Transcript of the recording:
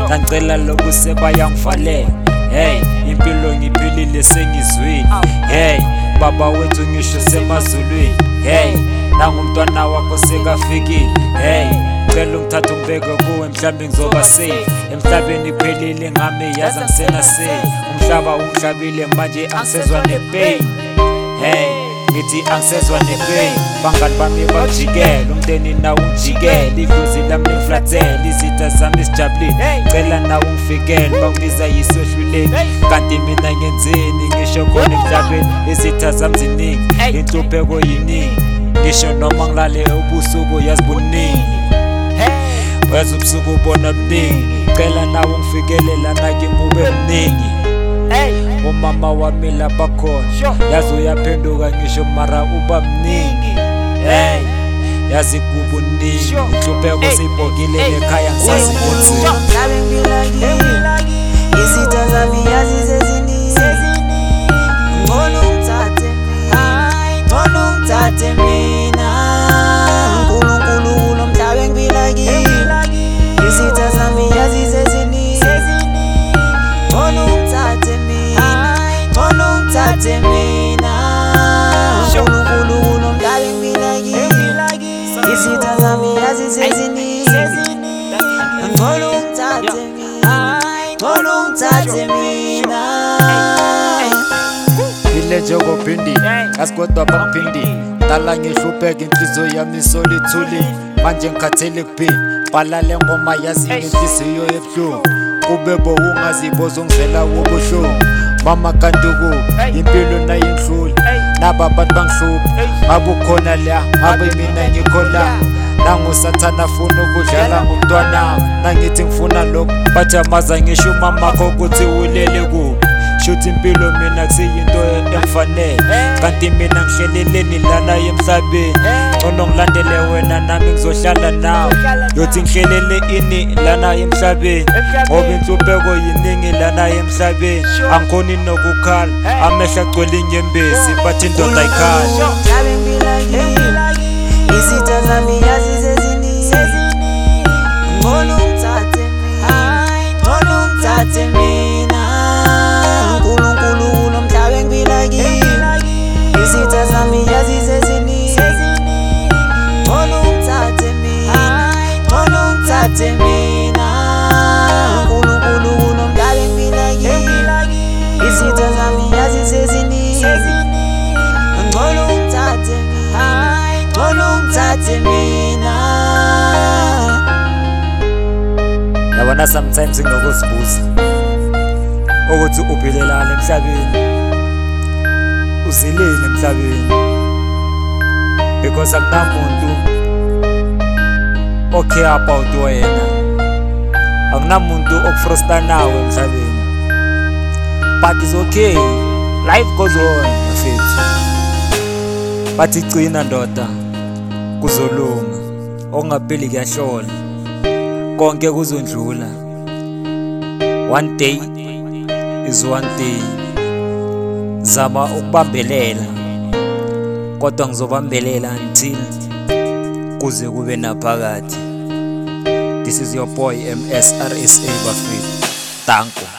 ngicela lokhu sebayangifalela. Hey, impilo ngiphilile sengizwile. Hey, baba wethu ngisho semazulwini. Hey, nangumntwana wakho sekafikile. Hey, cela ungithathe ungibeke kuwe mhlambe ngizoba safe. Emhlabeni phelile ngami yazi angisena safe. Umhlaba ungihlabile manje angisezwa nepain. Hey, ngithi angisezwa nepain. Bangani bami bajikela, umndeni nawo ungijikela. Idlozi lami lingiflathela, izitha zami sijabulile. Cela nawo ungifikele, bangibiza yisehluleki. Kanti mina ngenzeni ngisho khona emhlabeni. Izitha zami ziningi, inhlupheko yiningi. Ngisho noma ngilale ubusuku yazi buningi. Wazi ubusuku ubona buningi. Cela nawo ungifikelela nakimi ube mningi. Umama wami lapha khona yazi uyaphenduka ngisho mara uba mningi. Hey, yazi kubuningi, inhlupheko siyibhokile ekhaya ngisazibonzima. Izitha zami yazi seziningi. Ngibona ungithathe mina uNkulunkulu kulo mhlaba engiphila kiwo. Izitha zami yazi seziningi. Ngibona ungithathe mina uNkulunkulu kulo mhlaba engiphila kiwo. Izitha zami yazi seziningi. Ngibona ungithathe mina. Ile njengo phindi asikodwa bakuphindi. Dala ngihlupheka inhliziyo yami solithuli. Manje ngikhathele kuphila balale ngoma yazi ngenhliziyo ebuhlungu. Kube bo ungaziboza ungivela wobuhlungu. Mama kanti kuphi impilo nayo inhluli. Naba abantu bangihlupha ngabe ukhona la ngabe mina ngikho la. Nangusathana afuna ukudlala ngomntwana. Nangithi ngifuna lokho bathi amaza ngisho umamakho ukuthi ulele kuphi. Shuthi impilo mina kusiyinto engifanele. Kanti mina ngihleleleni lana emhlabeni. Ngcono ngilandele wena nami ngizohlala nawe. Yothi ngihlelele ini lana emhlabeni. Ngoba inhlupheko yiningi lana emhlabeni. Angikhoni nokukhala amehla agcwele inyembezi bathi indoda ayikhali. Izitha zami yazi seziningi. Ngibona ungithathe mina uNkulunkulu kulo mhlaba engiphila kiwo. Izitha zami yazi seziningi. Ngibona ungithathe mina uNkulunkulu kulo mhlaba engiphila kiwo. Izitha zami yazi seziningi. Ngibona ungithathe mina. Yabona sometimes ngokuzibuza ukuthi uphilelana emhlabeni, uzileni emhlabeni, because akunamuntu okay about wena, akunamuntu okufrosta nawe emhlabeni. But it's okay, life goes on mfethu. Bathi gcina ndoda kuzolunga, okungapheli kuyahlola, konke kuzondlula. One day is one day. Zama ukubambelela kodwa ngizobambelela until kuze kube naphakade. This is your boy MSRSA Bafethu. Thank you.